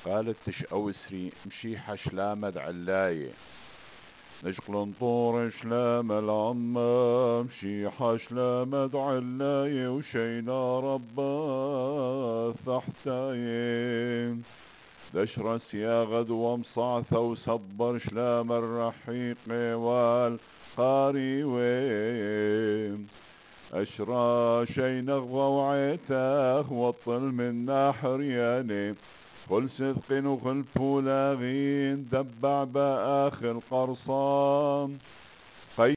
قالت تش أوسري مشي حشلامد علاية نشقل نطور شلام العمة مشي حشلامد علاية وشينا ربا ثحتاية دشرس يا غد ومصعثة وصبر شلام الرحيق والقاري ويم أشرا شي نغضى وعيتاه وطل من ناحر ياني كل صدق وخل فولاغين دبع بآخر قرصام